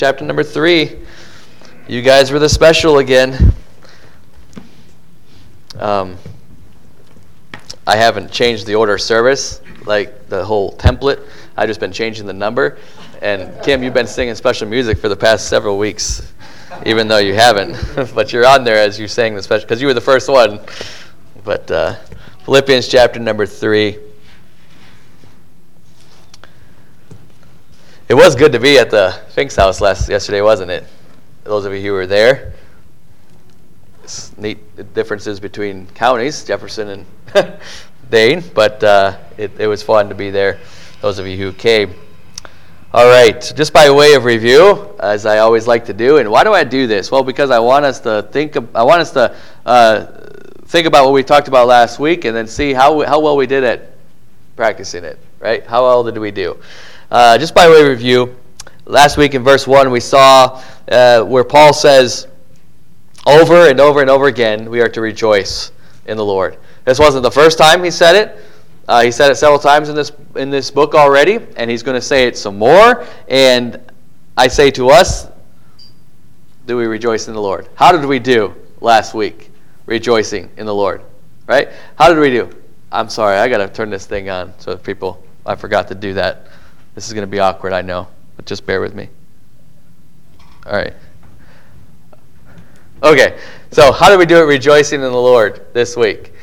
Chapter number 3. You guys were the special again. I haven't changed the order of service, like the whole template. I've just been changing the number. And Kim, you've been singing special music for the past several weeks, even though you haven't. But you're on there as you sang the special, because you were the first one. But Philippians chapter number 3. It was good to be at the Fink's house yesterday, wasn't it? Those of you who were there. It's neat differences between counties, Jefferson and Dane, but it was fun to be there, those of you who came. All right, just by way of review, as I always like to do, and why do I do this? Well, because I want us to think about what we talked about last week, and then see how well we did at practicing it. Right? How well did we do? Just by way of review, last week in verse 1, we saw where Paul says over and over and over again, we are to rejoice in the Lord. This wasn't the first time he said it. He said it several times in this book already, and he's going to say it some more. And I say to us, do we rejoice in the Lord? How did we do last week, rejoicing in the Lord? Right? How did we do? I'm sorry, I got to turn this thing on so people, I forgot to do that. This is going to be awkward, I know, but just bear with me. All right. Okay, so how did we do it rejoicing in the Lord this week?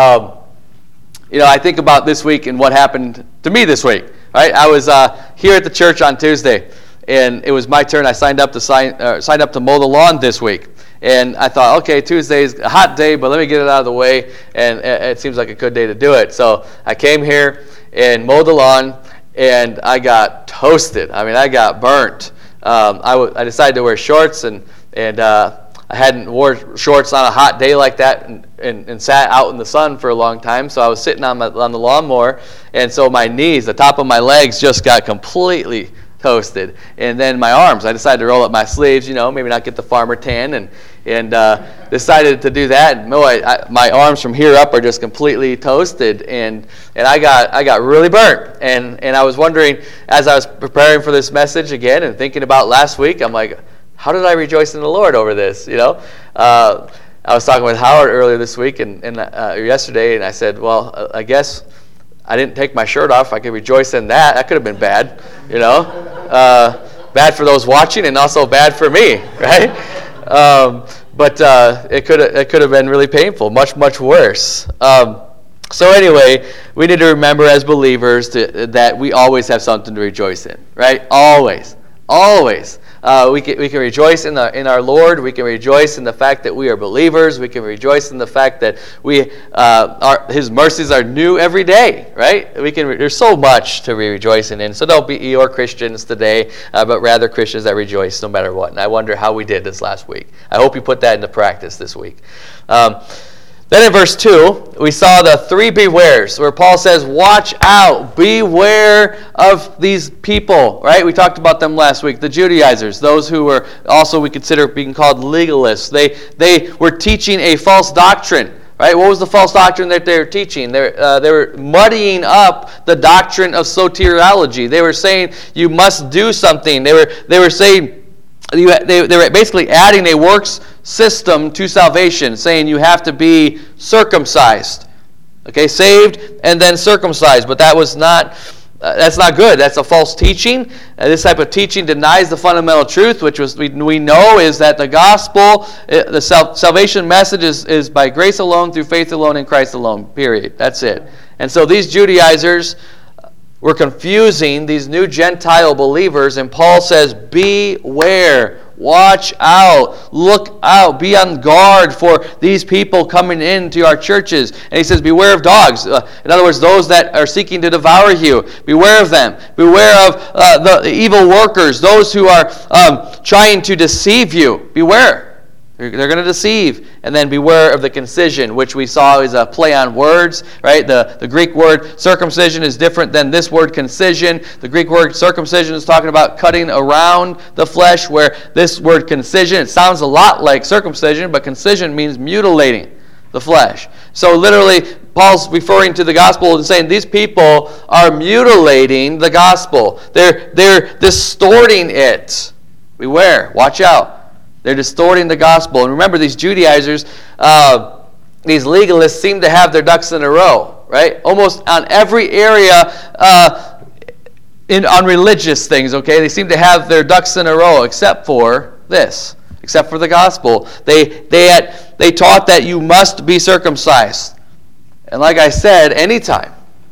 I think about this week and what happened to me this week. Right? I was here at the church on Tuesday, and it was my turn. I signed up to mow the lawn this week. And I thought, okay, Tuesday's a hot day, but let me get it out of the way, and it seems like a good day to do it. So I came here and mowed the lawn, and I got toasted. I mean, I got burnt. I decided to wear shorts, and I hadn't wore shorts on a hot day like that and sat out in the sun for a long time. So I was sitting on the lawnmower, and so my knees, the top of my legs, just got completely toasted. And then my arms, I decided to roll up my sleeves, maybe not get the farmer tan, and decided to do that. And my arms from here up are just completely toasted, and I got really burnt. And I was wondering, as I was preparing for this message again and thinking about last week, I'm like, how did I rejoice in the Lord over this? I was talking with Howard earlier this week or yesterday, and I said, well, I guess I didn't take my shirt off. I could rejoice in that. That could have been bad, bad for those watching and also bad for me, right? But it could have been really painful, much, much worse. So anyway, we need to remember as believers that we always have something to rejoice in, right? Always. We can rejoice in our Lord. We can rejoice in the fact that we are believers. We can rejoice in the fact that His mercies are new every day, right? There's so much to be rejoicing in. So don't be Eeyore Christians today, but rather Christians that rejoice no matter what. And I wonder how we did this last week. I hope you put that into practice this week. Then in verse 2, we saw the 3 bewares, where Paul says, watch out, beware of these people, right? We talked about them last week, the Judaizers, those who were also we consider being called legalists. They were teaching a false doctrine, right? What was the false doctrine that they were teaching? They were muddying up the doctrine of soteriology. They were saying you must do something. They were saying, they were basically adding a works system to salvation, saying you have to be circumcised. Okay, saved and then circumcised. But that's not good. That's a false teaching. This type of teaching denies the fundamental truth, which we know is that the gospel, the salvation message is by grace alone, through faith alone, in Christ alone, period. That's it. And so these Judaizers were confusing these new Gentile believers, and Paul says, beware, watch out, look out, be on guard for these people coming into our churches. And he says, beware of dogs. In other words, those that are seeking to devour you. Beware of them. Beware of the evil workers, those who are trying to deceive you. Beware. They're going to deceive. And then beware of the concision, which we saw is a play on words, right? The Greek word circumcision is different than this word concision. The Greek word circumcision is talking about cutting around the flesh, where this word concision, it sounds a lot like circumcision, but concision means mutilating the flesh. So literally, Paul's referring to the gospel and saying these people are mutilating the gospel. They're distorting it. Beware. Watch out. They're distorting the gospel. And remember, these Judaizers, these legalists seem to have their ducks in a row, right? Almost on every area on religious things, okay? They seem to have their ducks in a row except for this, except for the gospel. They taught that you must be circumcised. And like I said, anytime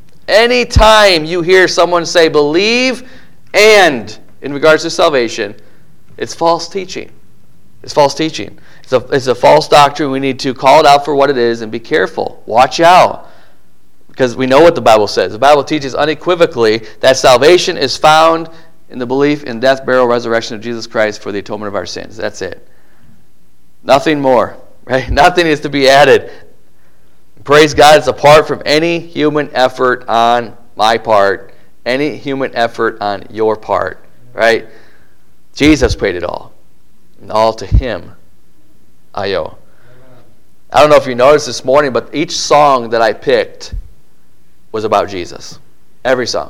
you hear someone say believe and in regards to salvation, it's false teaching. It's false teaching. It's a false doctrine. We need to call it out for what it is and be careful. Watch out. Because we know what the Bible says. The Bible teaches unequivocally that salvation is found in the belief in death, burial, resurrection of Jesus Christ for the atonement of our sins. That's it. Nothing more. Right? Nothing is to be added. Praise God, it's apart from any human effort on my part, any human effort on your part. Right? Jesus paid it all. And all to Him I owe. I don't know if you noticed this morning, but each song that I picked was about Jesus. Every song.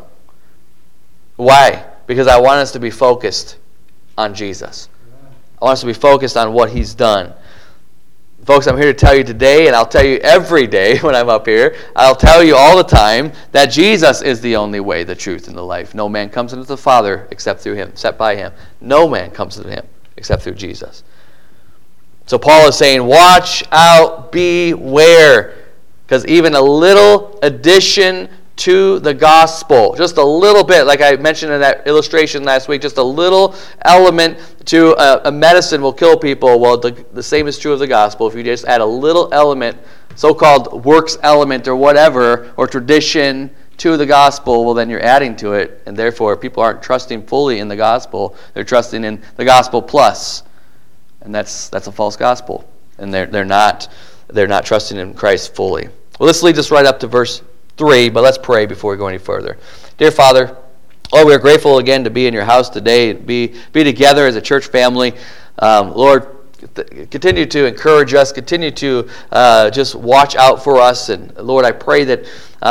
Why? Because I want us to be focused on Jesus. I want us to be focused on what He's done. Folks, I'm here to tell you today, and I'll tell you every day when I'm up here, I'll tell you all the time that Jesus is the only way, the truth, and the life. No man comes into the Father except through Him, except by Him. No man comes to Him except through Jesus. So Paul is saying, watch out, beware. Because even a little addition to the gospel, just a little bit, like I mentioned in that illustration last week, just a little element to a medicine will kill people. Well, the same is true of the gospel. If you just add a little element, so-called works element or whatever, or tradition to the gospel, well, then you're adding to it, and therefore people aren't trusting fully in the gospel. They're trusting in the gospel plus, and that's a false gospel, and they're not trusting in Christ fully. Well, this leads us right up to verse 3, but let's pray before we go any further. Dear Father, Lord, we are grateful again to be in your house today, be together as a church family. Lord, continue to encourage us, continue to just watch out for us, and Lord, I pray that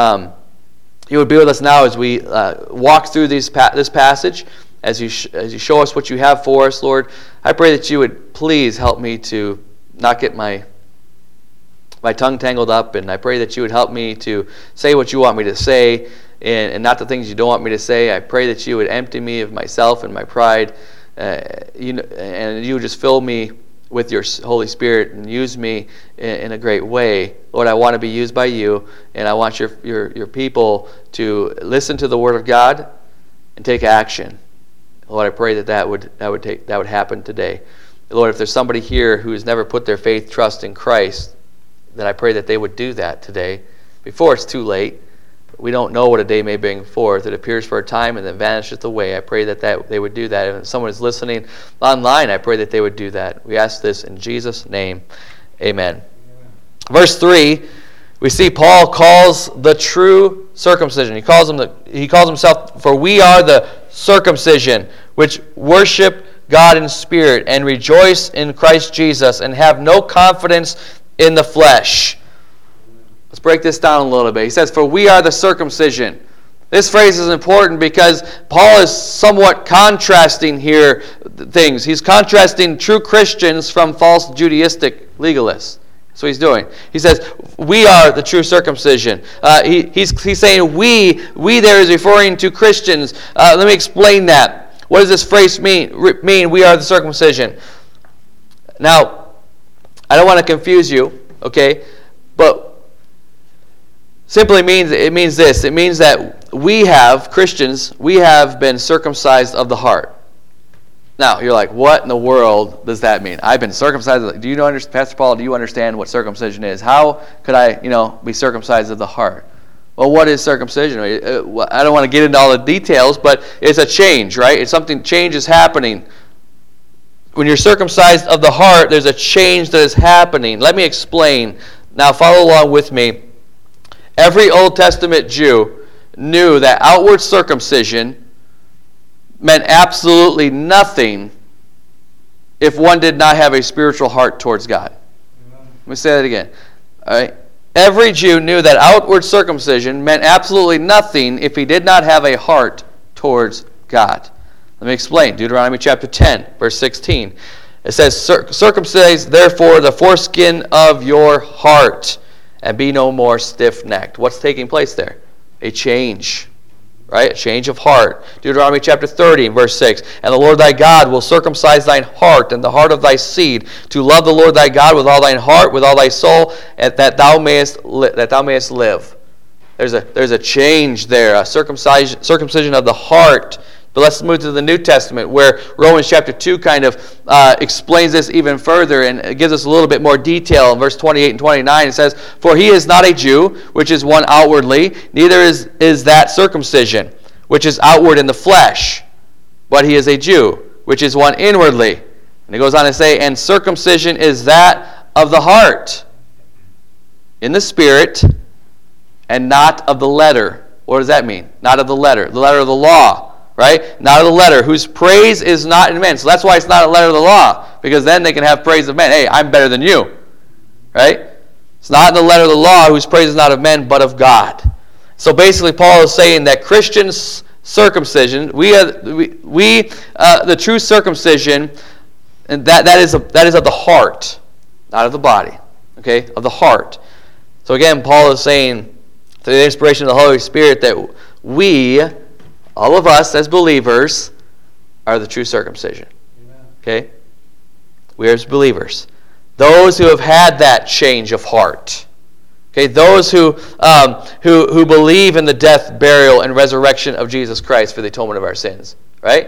you would be with us now as we walk through this passage, as you show us what you have for us, Lord. I pray that you would please help me to not get my tongue tangled up, and I pray that you would help me to say what you want me to say and not the things you don't want me to say. I pray that you would empty me of myself and my pride, and you would just fill me with your Holy Spirit and use me in a great way. Lord, I want to be used by you, and I want your people to listen to the Word of God and take action. Lord, I pray that would happen today. Lord, if there's somebody here who has never put their faith, trust in Christ, then I pray that they would do that today before it's too late. We don't know what a day may bring forth. It appears for a time and then vanisheth away. I pray that they would do that. And if someone is listening online, I pray that they would do that. We ask this in Jesus' name. Amen. Verse 3, we see Paul calls the true circumcision. He calls himself, for we are the circumcision, which worship God in spirit and rejoice in Christ Jesus and have no confidence in the flesh. Let's break this down a little bit. He says, for we are the circumcision. This phrase is important because Paul is somewhat contrasting here things. He's contrasting true Christians from false Judaistic legalists. That's what he's doing. He says, we are the true circumcision. He's saying we there is referring to Christians. Let me explain that. What does this phrase mean? We are the circumcision. Now, I don't want to confuse you, okay? But simply it means this. It means that Christians, we have been circumcised of the heart. Now, you're like, what in the world does that mean? I've been circumcised. Do you know, Pastor Paul, do you understand what circumcision is? How could I, be circumcised of the heart? Well, what is circumcision? I don't want to get into all the details, but it's a change, right? It's change is happening. When you're circumcised of the heart, there's a change that is happening. Let me explain. Now, follow along with me. Every Old Testament Jew knew that outward circumcision meant absolutely nothing if one did not have a spiritual heart towards God. Let me say that again. All right? Every Jew knew that outward circumcision meant absolutely nothing if he did not have a heart towards God. Let me explain. Deuteronomy chapter 10, verse 16. It says, circumcise therefore the foreskin of your heart, and be no more stiff-necked. What's taking place there? A change. Right? A change of heart. Deuteronomy chapter 30, verse 6. And the Lord thy God will circumcise thine heart and the heart of thy seed, to love the Lord thy God with all thine heart, with all thy soul, and that thou mayest live. There's a change there, a circumcision of the heart. But let's move to the New Testament, where Romans chapter 2 kind of explains this even further, and it gives us a little bit more detail. In verse 28 and 29, it says, For he is not a Jew, which is one outwardly, neither is that circumcision, which is outward in the flesh, but he is a Jew, which is one inwardly. And it goes on to say, And circumcision is that of the heart, in the spirit, and not of the letter. What does that mean? Not of the letter of the law. Right? Not of the letter, whose praise is not in men. So that's why it's not a letter of the law, because then they can have praise of men. Hey, I'm better than you. Right? It's not in the letter of the law, whose praise is not of men, but of God. So basically, Paul is saying that Christian circumcision, the true circumcision, and that is of the heart, not of the body. Okay? Of the heart. So again, Paul is saying, through the inspiration of the Holy Spirit, that we, all of us as believers, are the true circumcision. Amen. Okay? We are as believers. Those who have had that change of heart. Okay? Those who believe in the death, burial, and resurrection of Jesus Christ for the atonement of our sins. Right?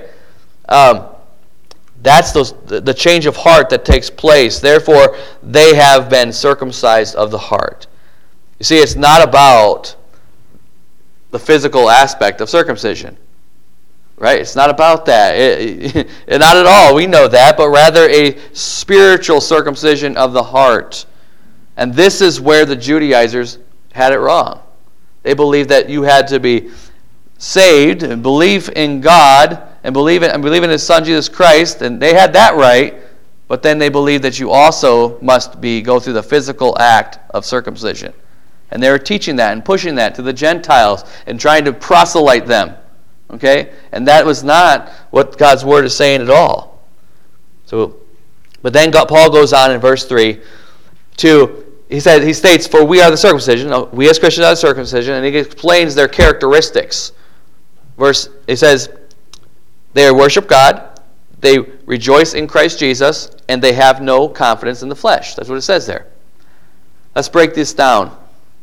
That's the change of heart that takes place. Therefore, they have been circumcised of the heart. You see, it's not about the physical aspect of circumcision. Right? It's not about that. Not at all. We know that, but rather a spiritual circumcision of the heart. And this is where the Judaizers had it wrong. They believed that you had to be saved and believe in God and believe in His Son Jesus Christ, and they had that right, but then they believed that you also must go through the physical act of circumcision. And they were teaching that and pushing that to the Gentiles and trying to proselyte them. Okay? And that was not what God's Word is saying at all. But then Paul goes on in verse 3 he states, For we are the circumcision, we as Christians are the circumcision, and he explains their characteristics. It says, they worship God, they rejoice in Christ Jesus, and they have no confidence in the flesh. That's what it says there. Let's break this down.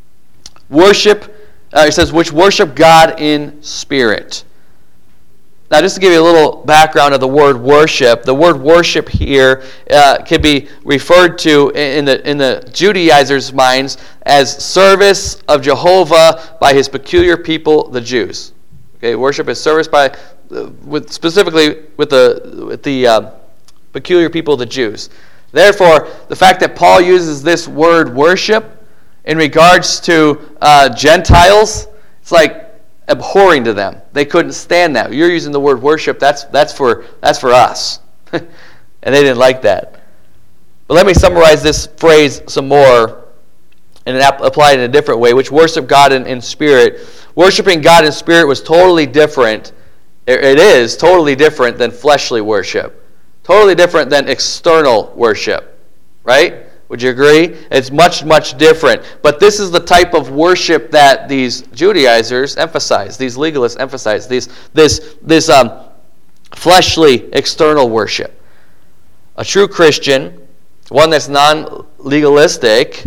It says, which worship God in spirit. Now, just to give you a little background of the word worship, the word worship here can be referred to in the Judaizers' minds as service of Jehovah by His peculiar people, the Jews. Okay, worship is service specifically with the peculiar people, the Jews. Therefore, the fact that Paul uses this word worship in regards to Gentiles, it's like abhorring to them. They couldn't stand that. You're using the word worship. That's for us, and they didn't like that. But let me summarize this phrase some more and apply it in a different way. Which worship God in spirit. Worshiping God in spirit was totally different. It is totally different than fleshly worship. Totally different than external worship. Right? Would you agree? It's much, much different. But this is the type of worship that these Judaizers emphasize, these legalists emphasize, this fleshly external worship. A true Christian, one that's non-legalistic,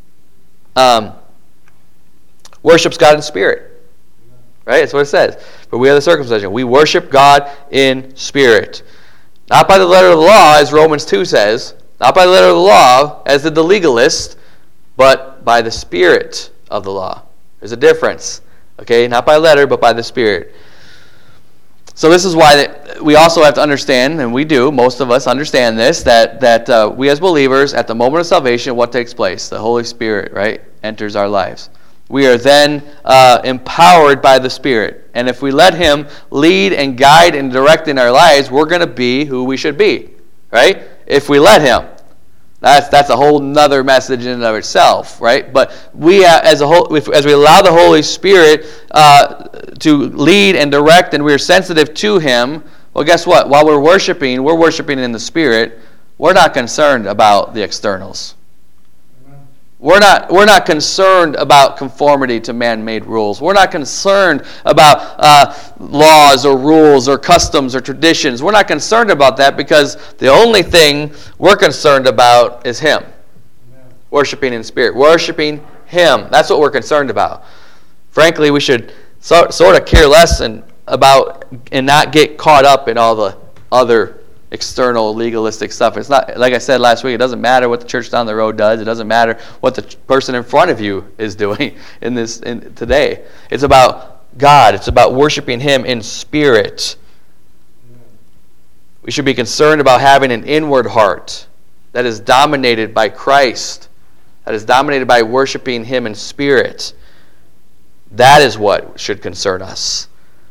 worships God in spirit. Right? That's what it says. For we are the circumcision. We worship God in spirit. Not by the letter of the law, as Romans 2 says. Not by the letter of the law, as did the legalist, but by the spirit of the law. There's a difference. Okay? Not by letter, but by the spirit. So this is why we also have to understand, and we do, most of us understand this, that we as believers, at the moment of salvation, what takes place? The Holy Spirit, right, enters our lives. We are then empowered by the Spirit. And if we let Him lead and guide and direct in our lives, we're going to be who we should be, right? If we let Him. That's a whole nother message in and of itself, right? But we, as we allow the Holy Spirit to lead and direct, and we're sensitive to Him, Well, guess what? While we're worshiping in the Spirit. We're not concerned about the externals. We're not concerned about conformity to man-made rules. We're not concerned about laws or rules or customs or traditions. We're not concerned about that because the only thing we're concerned about is Him. Amen. Worshiping in spirit. Worshiping Him. That's what we're concerned about. Frankly, we should sort of care less about and not get caught up in all the other external legalistic stuff. It's not, like I said last week, it doesn't matter what the church down the road does. It doesn't matter what the person in front of you is doing today. It's about God. It's about worshiping Him in spirit. We should be concerned about having an inward heart that is dominated by Christ, that is dominated by worshiping Him in spirit. That is what should concern us.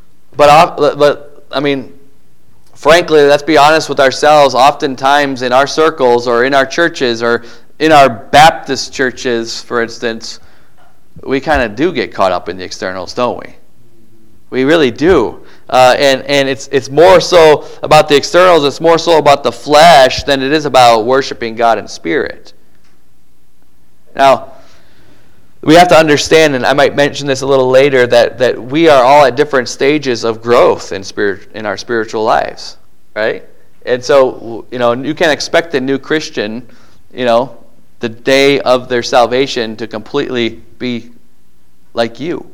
But I mean, frankly, let's be honest with ourselves. Oftentimes in our circles or in our churches or in our Baptist churches, for instance, we kind of do get caught up in the externals, don't we? We really do. And it's more so about the externals. It's more so about the flesh than it is about worshiping God in spirit. Now, we have to understand, and I might mention this a little later, that we are all at different stages of growth in our spiritual lives, right? And so, you can't expect a new Christian, the day of their salvation to completely be like you.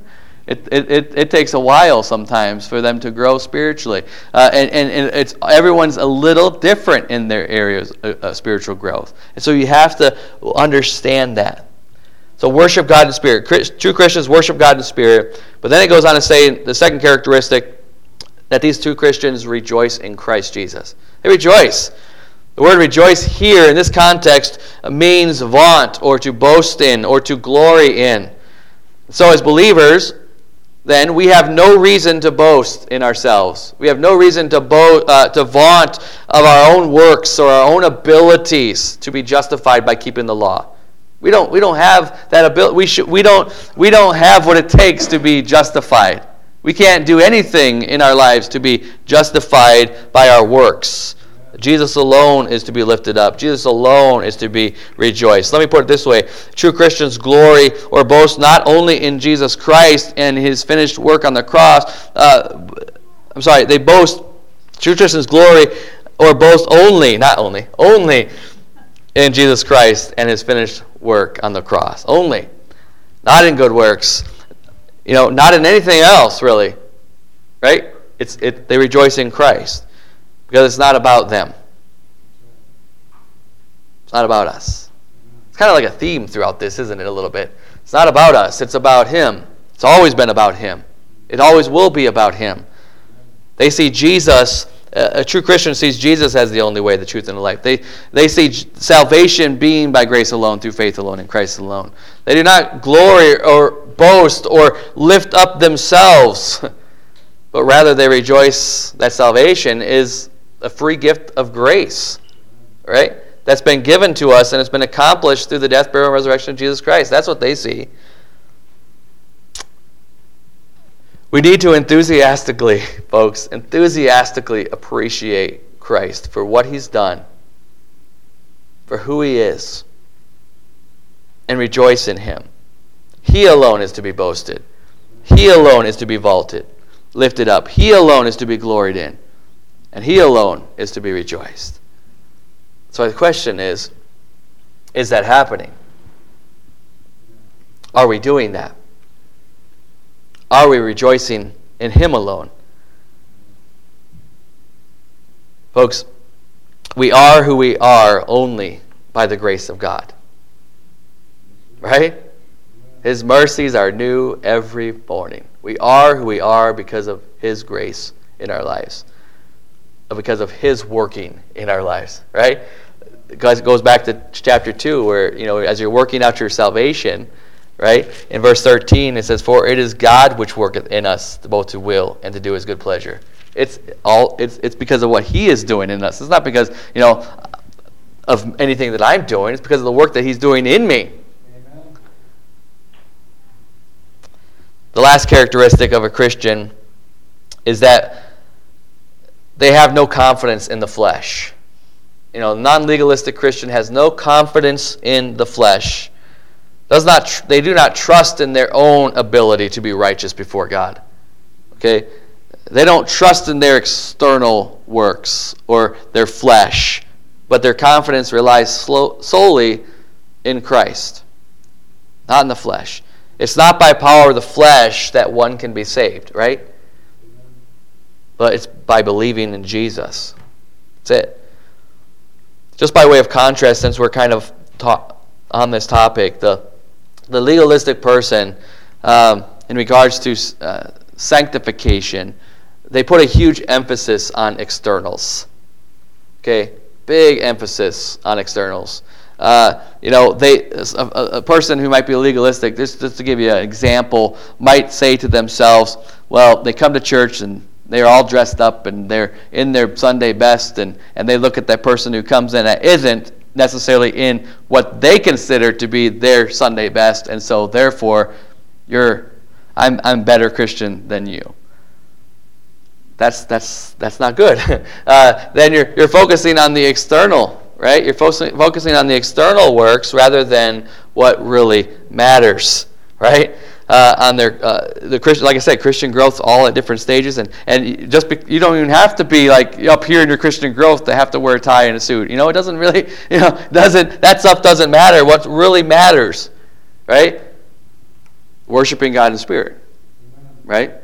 It takes a while sometimes for them to grow spiritually, and everyone's a little different in their areas of spiritual growth, and so you have to understand that. So worship God in spirit. True Christians worship God in spirit. But then it goes on to say the second characteristic, that these true Christians rejoice in Christ Jesus. They rejoice. The word rejoice here in this context means vaunt or to boast in or to glory in. So as believers, then we have no reason to boast in ourselves. We have no reason to vaunt of our own works or our own abilities to be justified by keeping the law. We don't have that ability. We don't have what it takes to be justified. We can't do anything in our lives to be justified by our works. Jesus alone is to be lifted up. Jesus alone is to be rejoiced. Let me put it this way. True Christians glory or boast not only in Jesus Christ and His finished work on the cross. They boast, true Christians glory or boast only in Jesus Christ and His finished work on the cross. Only. Not in good works. Not in anything else, really. Right? They rejoice in Christ. Because it's not about them. It's not about us. It's kind of like a theme throughout this, isn't it, a little bit? It's not about us. It's about Him. It's always been about Him. It always will be about Him. They see Jesus, a true Christian sees Jesus as the only way, the truth, and the life. They see salvation being by grace alone, through faith alone, in Christ alone. They do not glory or boast or lift up themselves, but rather they rejoice that salvation is a free gift of grace, right? That's been given to us, and it's been accomplished through the death, burial, and resurrection of Jesus Christ. That's what they see. We need to enthusiastically appreciate Christ for what He's done, for who He is, and rejoice in Him. He alone is to be boasted. He alone is to be vaulted, lifted up. He alone is to be gloried in. And He alone is to be rejoiced. So the question is that happening? Are we doing that? Are we rejoicing in Him alone? Folks, we are who we are only by the grace of God. Right? His mercies are new every morning. We are who we are because of His grace in our lives. Because of His working in our lives, right? Because it goes back to chapter 2 where, as you're working out your salvation, right? In verse 13 it says, "For it is God which worketh in us both to will and to do His good pleasure." It's because of what He is doing in us. It's not because, of anything that I'm doing. It's because of the work that He's doing in me. Amen. The last characteristic of a Christian is that they have no confidence in the flesh. Non-legalistic Christian has no confidence in the flesh. They do not trust in their own ability to be righteous before God. Okay? They don't trust in their external works or their flesh, but their confidence relies solely in Christ, not in the flesh. It's not by power of the flesh that one can be saved, right? But it's by believing in Jesus. That's it. Just by way of contrast, since we're kind of on this topic, the legalistic person, in regards to sanctification, they put a huge emphasis on externals. Okay, big emphasis on externals. A person who might be legalistic, just to give you an example, might say to themselves, well, they come to church and they're all dressed up and they're in their Sunday best, and they look at that person who comes in that isn't necessarily in what they consider to be their Sunday best, and so therefore I'm a better Christian than you. That's not good. Then you're focusing on the external, right? You're focusing on the external works rather than what really matters, right? On the Christian, like I said, Christian growth all at different stages, and you don't even have to be like up here in your Christian growth to have to wear a tie and a suit. It doesn't really, that stuff doesn't matter. What really matters, right? Worshiping God in spirit, right?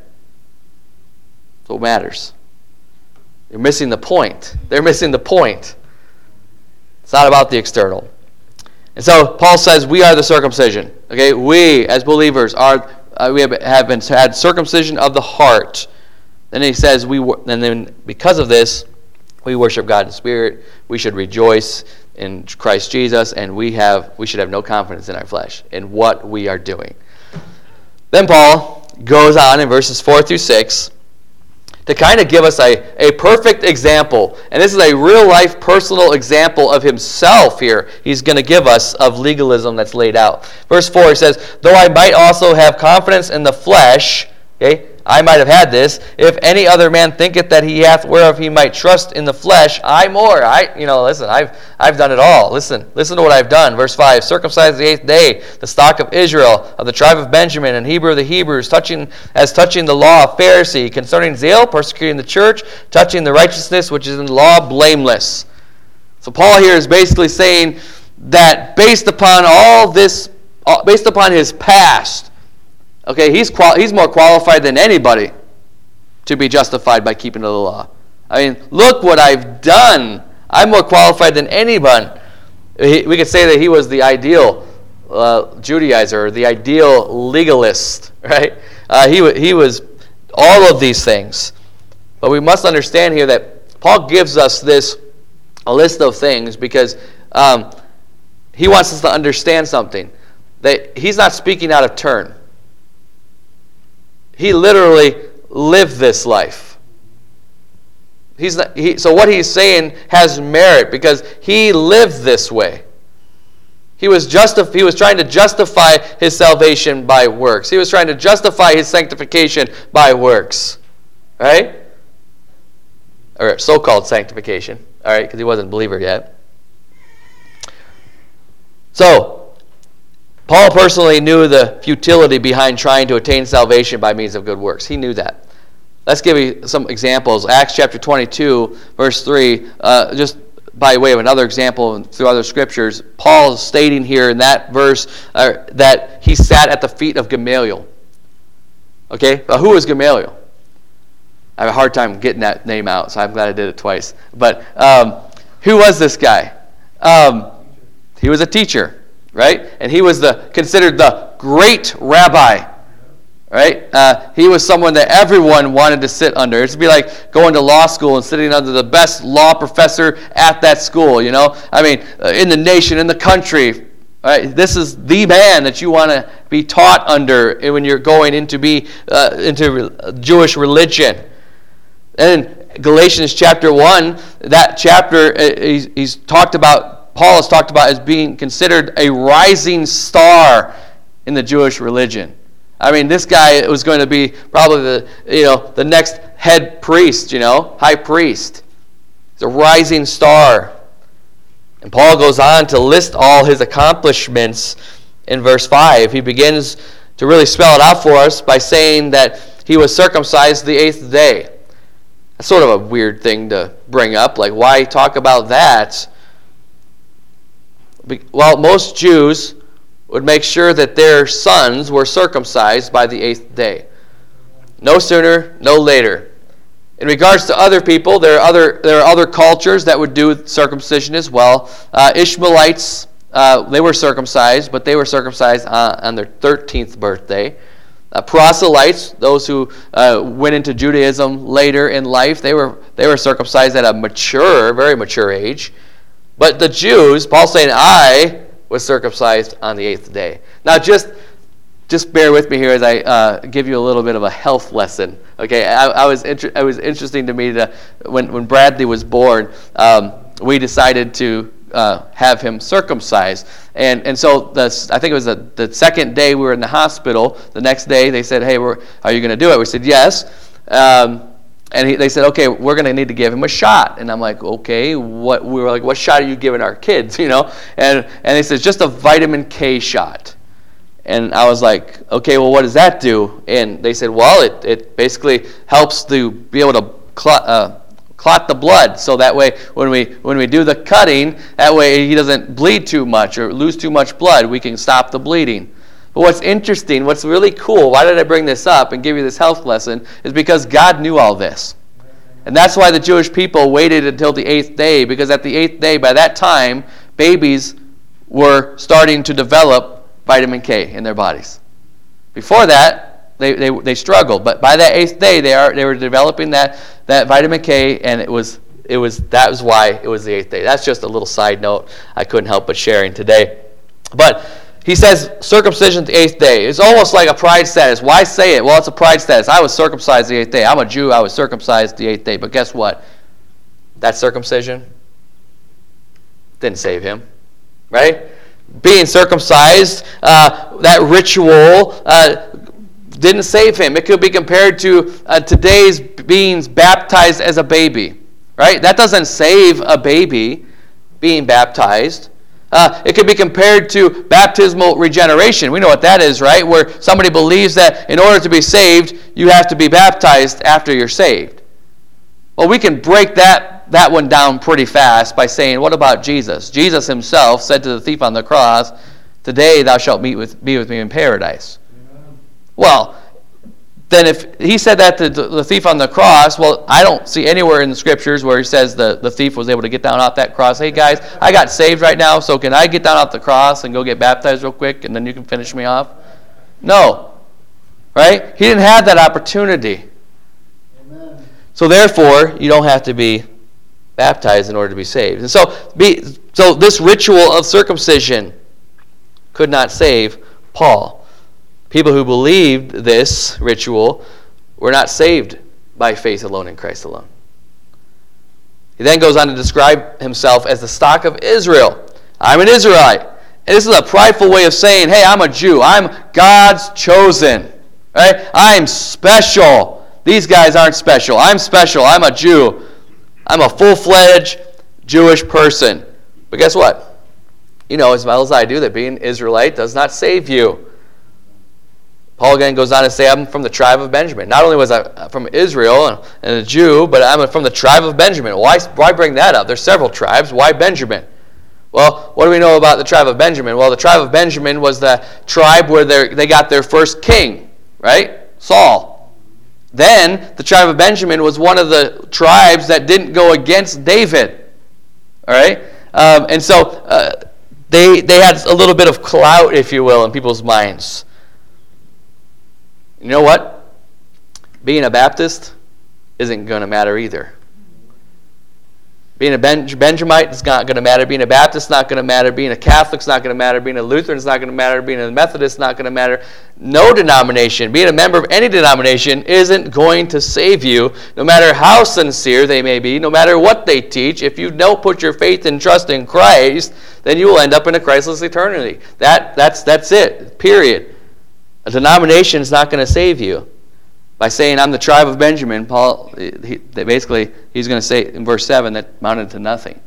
That's what matters. You're missing the point. They're missing the point. It's not about the external. And so Paul says we are the circumcision. Okay, we as believers we have had circumcision of the heart. Then he says and then because of this, we worship God in spirit. We should rejoice in Christ Jesus, and we should have no confidence in our flesh in what we are doing. Then Paul goes on in verses 4 through 6 to kind of give us a perfect example. And this is a real-life personal example of himself here he's going to give us of legalism that's laid out. Verse 4, he says, though I might also have confidence in the flesh, okay, I might have had this, if any other man thinketh that he hath whereof he might trust in the flesh, I more. Listen, I've done it all. Listen to what I've done. Verse 5, circumcised the 8th day, the stock of Israel, of the tribe of Benjamin, and Hebrew of the Hebrews, touching the law of Pharisee, concerning zeal, persecuting the church, touching the righteousness which is in the law, blameless. So Paul here is basically saying that based upon all this, based upon his past, okay, he's more qualified than anybody to be justified by keeping the law. I mean, look what I've done. I'm more qualified than anyone. We could say that he was the ideal Judaizer, the ideal legalist, right? He was all of these things. But we must understand here that Paul gives us a list of things because he wants us to understand something. That he's not speaking out of turn. He literally lived this life. So what he's saying has merit because he lived this way. He was trying to justify his salvation by works. He was trying to justify his sanctification by works. Right? Or so-called sanctification. All right, because he wasn't a believer yet. So, Paul personally knew the futility behind trying to attain salvation by means of good works. He knew that. Let's give you some examples. Acts chapter 22, verse 3, just by way of another example through other scriptures, Paul is stating here in that verse that he sat at the feet of Gamaliel. Okay, but who is Gamaliel? I have a hard time getting that name out, so I'm glad I did it twice. But who was this guy? He was a teacher. Right? And he was considered the great rabbi. Right? He was someone that everyone wanted to sit under. It'd be like going to law school and sitting under the best law professor at that school, I mean, in the nation, in the country. Right? This is the man that you want to be taught under when you're going into Jewish religion. And in Galatians chapter 1, that chapter, Paul is talked about as being considered a rising star in the Jewish religion. I mean, this guy was going to be probably the next head priest, high priest. He's a rising star. And Paul goes on to list all his accomplishments in verse 5. He begins to really spell it out for us by saying that he was circumcised the 8th day. That's sort of a weird thing to bring up. Like, why talk about that? Well, most Jews would make sure that their sons were circumcised by the 8th day. No sooner, no later. In regards to other people, there are other cultures that would do circumcision as well. Ishmaelites, they were circumcised, but they were circumcised on their 13th birthday. Proselytes, those who went into Judaism later in life, they were circumcised at a very mature age. But the Jews, Paul's saying, I was circumcised on the 8th day. Now, just bear with me here as I give you a little bit of a health lesson. Okay, it was interesting to me that when Bradley was born, we decided to have him circumcised, and so I think it was the second day we were in the hospital. The next day they said, "Hey, are you going to do it?" We said yes. And they said, okay, we're going to need to give him a shot. And I'm like, okay, we were like, what shot are you giving our kids, And they said, just a vitamin K shot. And I was like, okay, well, what does that do? And they said, well, it basically helps to be able to clot the blood. So that way, when we do the cutting, that way he doesn't bleed too much or lose too much blood. We can stop the bleeding. But what's interesting, what's really cool, why did I bring this up and give you this health lesson, is because God knew all this. And that's why the Jewish people waited until the 8th day, because at the 8th day, by that time, babies were starting to develop vitamin K in their bodies. Before that, they struggled. But by that 8th day, they were developing that vitamin K, and that was why it was the 8th day. That's just a little side note I couldn't help but sharing today. But he says circumcision the 8th day. It's almost like a pride status. Why say it? Well, it's a pride status. I was circumcised the 8th day. I'm a Jew. I was circumcised the 8th day. But guess what? That circumcision didn't save him. Right? Being circumcised, that ritual didn't save him. It could be compared to today's being baptized as a baby. Right? That doesn't save a baby being baptized. It could be compared to baptismal regeneration. We know what that is, right? Where somebody believes that in order to be saved, you have to be baptized after you're saved. Well, we can break that one down pretty fast by saying, what about Jesus? Jesus himself said to the thief on the cross, today thou shalt be with me in paradise. Amen. Well, then if he said that to the thief on the cross, well, I don't see anywhere in the scriptures where he says the thief was able to get down off that cross. Hey guys, I got saved right now, so can I get down off the cross and go get baptized real quick and then you can finish me off? No. Right? He didn't have that opportunity. Amen. So therefore, you don't have to be baptized in order to be saved. And so this ritual of circumcision could not save Paul. People who believed this ritual were not saved by faith alone in Christ alone. He then goes on to describe himself as the stock of Israel. I'm an Israelite. And this is a prideful way of saying, hey, I'm a Jew. I'm God's chosen. Right? I'm special. These guys aren't special. I'm special. I'm a Jew. I'm a full-fledged Jewish person. But guess what? You know as well as I do that being an Israelite does not save you. Paul again goes on to say, I'm from the tribe of Benjamin. Not only was I from Israel and a Jew, but I'm from the tribe of Benjamin. Why bring that up? There's several tribes. Why Benjamin? Well, what do we know about the tribe of Benjamin? Well, the tribe of Benjamin was the tribe where they got their first king, right? Saul. Then, the tribe of Benjamin was one of the tribes that didn't go against David. All right? And so, they had a little bit of clout, if you will, in people's minds. You know what? Being a Baptist isn't going to matter either. Being a Benjamite is not going to matter. Being a Baptist is not going to matter. Being a Catholic is not going to matter. Being a Lutheran is not going to matter. Being a Methodist is not going to matter. No denomination, being a member of any denomination isn't going to save you, no matter how sincere they may be, no matter what they teach. If you don't put your faith and trust in Christ, then you will end up in a Christless eternity. That's it, period. A denomination is not going to save you. By saying, I'm the tribe of Benjamin, Paul, he's going to say in verse 7 that amounted to nothing.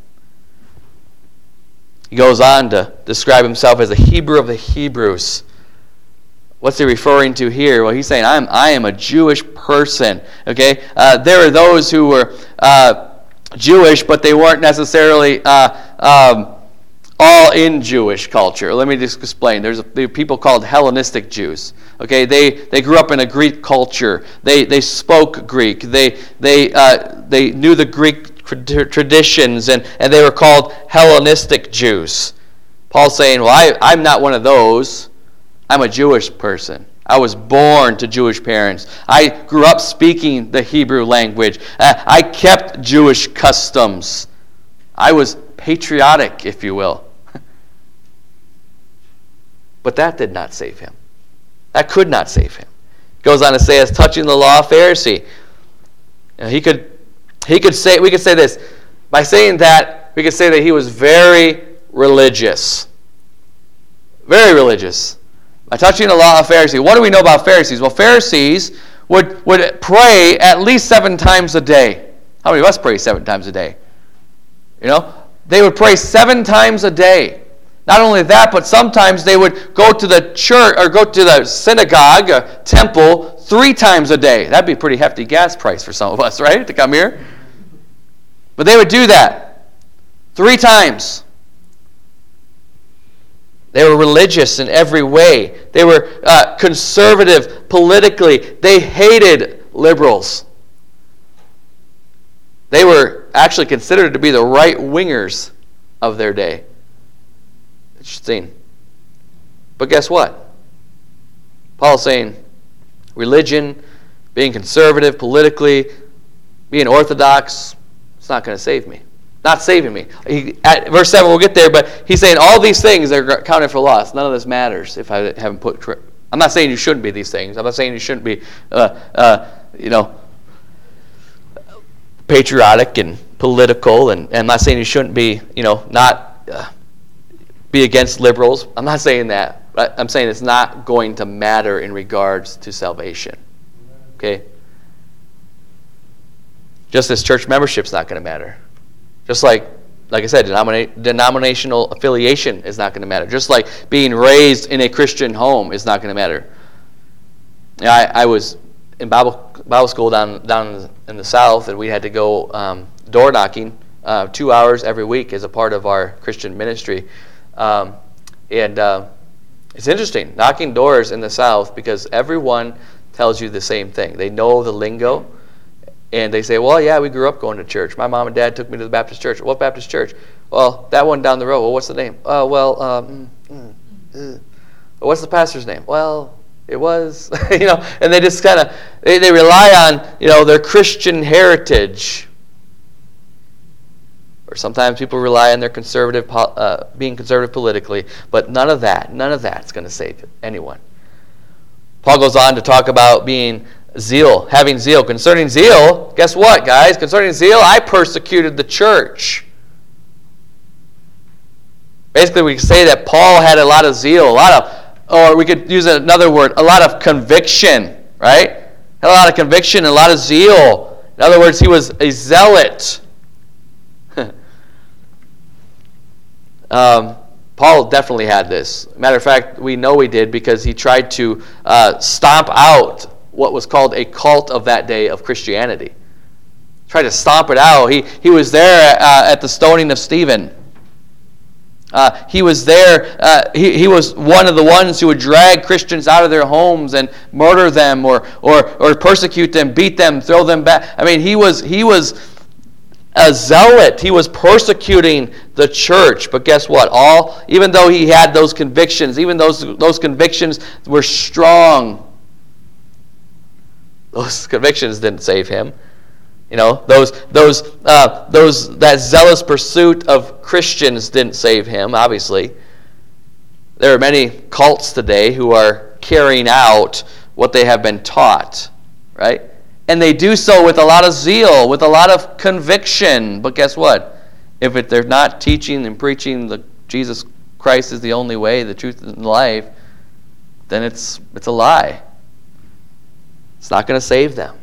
He goes on to describe himself as a Hebrew of the Hebrews. What's he referring to here? Well, he's saying, I am a Jewish person. Okay, there are those who were Jewish, but they weren't necessarily all in Jewish culture. Let me just explain. There are people called Hellenistic Jews. Okay, they grew up in a Greek culture. They spoke Greek. They knew the Greek traditions, and they were called Hellenistic Jews. Paul's saying, well, I'm not one of those. I'm a Jewish person. I was born to Jewish parents. I grew up speaking the Hebrew language. I kept Jewish customs. I was patriotic, if you will. But that did not save him. That could not save him. He goes on to say, as touching the law, Pharisee. We could say this. By saying that, we could say that he was very religious. Very religious. By touching the law of Pharisee. What do we know about Pharisees? Well, Pharisees would pray at least 7 times a day. How many of us pray 7 times a day? You know? They would pray 7 times a day. Not only that, but sometimes they would go to the church or go to the synagogue, or temple, 3 times a day. That'd be a pretty hefty gas price for some of us, right, to come here? But they would do that 3 times. They were religious in every way. They were conservative politically. They hated liberals. They were actually considered to be the right-wingers of their day. Interesting. But guess what? Paul's saying religion, being conservative politically, being orthodox, it's not going to save me. Not saving me. At verse 7, we'll get there, but he's saying all these things are counted for loss. None of this matters if I haven't put... I'm not saying you shouldn't be these things. I'm not saying you shouldn't be, patriotic and political, and I'm not saying you shouldn't be, not be against liberals. I'm not saying that. But I'm saying it's not going to matter in regards to salvation. Okay? Just as church membership's not going to matter. Just like I said, denominational affiliation is not going to matter. Just like being raised in a Christian home is not going to matter. I was in Bible school down in the South, and we had to go door knocking 2 hours every week as a part of our Christian ministry. It's interesting, knocking doors in the South, because everyone tells you the same thing. They know the lingo, and they say, well, yeah, we grew up going to church. My mom and dad took me to the Baptist church. What Baptist church? Well, that one down the road. Well, what's the name? What's the pastor's name? Well, it was, and they just kind of, they rely on, their Christian heritage. Or sometimes people rely on their being conservative politically, but none of that's going to save anyone. Paul goes on to talk about having zeal. Concerning zeal, guess what, guys? Concerning zeal, I persecuted the church. Basically, we can say that Paul had a lot of zeal, or we could use another word, a lot of conviction, right? Had a lot of conviction and a lot of zeal. In other words, he was a zealot. Paul definitely had this. Matter of fact, we know he did because he tried to stomp out what was called a cult of that day of Christianity. Tried to stomp it out. He was there at the stoning of Stephen. He was there. He was one of the ones who would drag Christians out of their homes and murder them, or persecute them, beat them, throw them back. I mean, he was a zealot. He was persecuting the church. But guess what? Even though he had those convictions, even those convictions were strong, those convictions didn't save him. That zealous pursuit of Christians didn't save him, obviously. There are many cults today who are carrying out what they have been taught, right? And they do so with a lot of zeal, with a lot of conviction. But guess what? If they're not teaching and preaching that Jesus Christ is the only way, the truth, and the life, then it's a lie. It's not going to save them.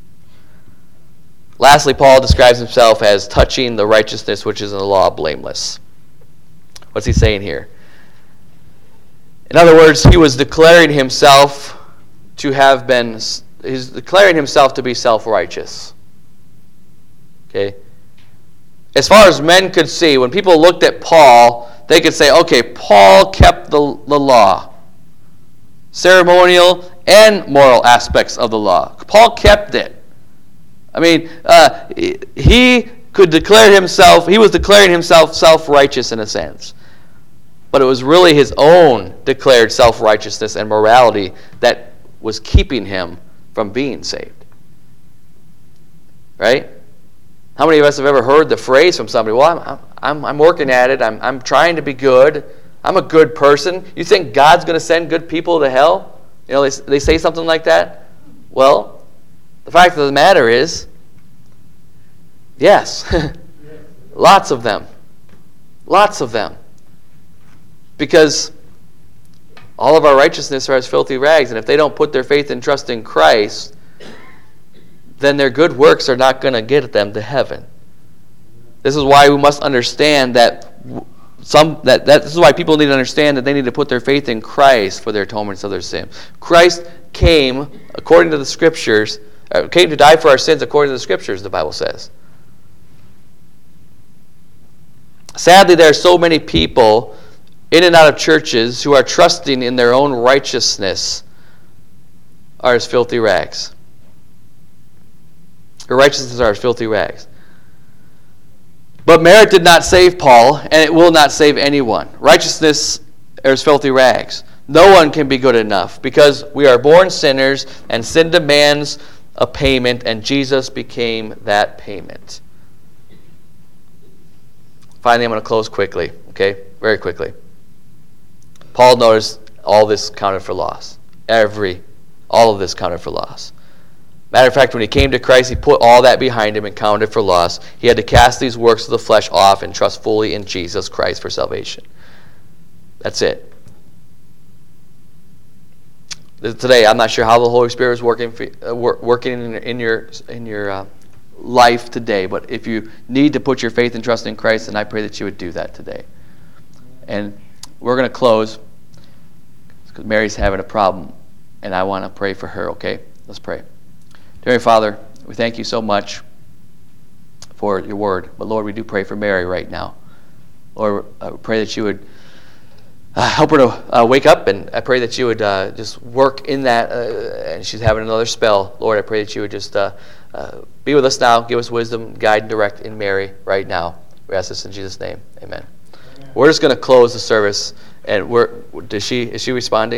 Lastly, Paul describes himself as touching the righteousness which is in the law blameless. What's he saying here? In other words, he was declaring himself to have been, he's declaring himself to be self-righteous. Okay? As far as men could see, when people looked at Paul, they could say, okay, Paul kept the law. Ceremonial and moral aspects of the law. Paul kept it. I mean, he could declare himself, he was declaring himself self-righteous in a sense. But it was really his own declared self-righteousness and morality that was keeping him from being saved. Right? How many of us have ever heard the phrase from somebody, well, I'm working at it, I'm trying to be good, I'm a good person. You think God's going to send good people to hell? You know, they say something like that. Well, the fact of the matter is, yes, lots of them. Lots of them. Because all of our righteousness are as filthy rags, and if they don't put their faith and trust in Christ, then their good works are not going to get them to heaven. This is why we must understand that this is why people need to understand that they need to put their faith in Christ for their atonements of their sin. Christ came, according to the Scriptures, came to die for our sins according to the Scriptures, the Bible says. Sadly, there are so many people in and out of churches who are trusting in their own righteousness are as filthy rags. Their righteousness are as filthy rags. But merit did not save Paul, and it will not save anyone. Righteousness is filthy rags. No one can be good enough because we are born sinners, and sin demands a payment, and Jesus became that payment. Finally, I'm going to close quickly, okay? Very quickly. Paul noticed all this counted for loss. All of this counted for loss. Matter of fact, when he came to Christ, he put all that behind him and counted for loss. He had to cast these works of the flesh off and trust fully in Jesus Christ for salvation. That's it. Today, I'm not sure how the Holy Spirit is working in your life today, but if you need to put your faith and trust in Christ, then I pray that you would do that today. And we're going to close because Mary's having a problem, and I want to pray for her, okay? Let's pray. Dear Father, we thank you so much for your word. But Lord, we do pray for Mary right now. Lord, I pray that you would help her to wake up, and I pray that you would just work in that, and she's having another spell. Lord, I pray that you would just be with us now, give us wisdom, guide, and direct in Mary right now. We ask this in Jesus' name. Amen. We're just going to close the service, and is she responding?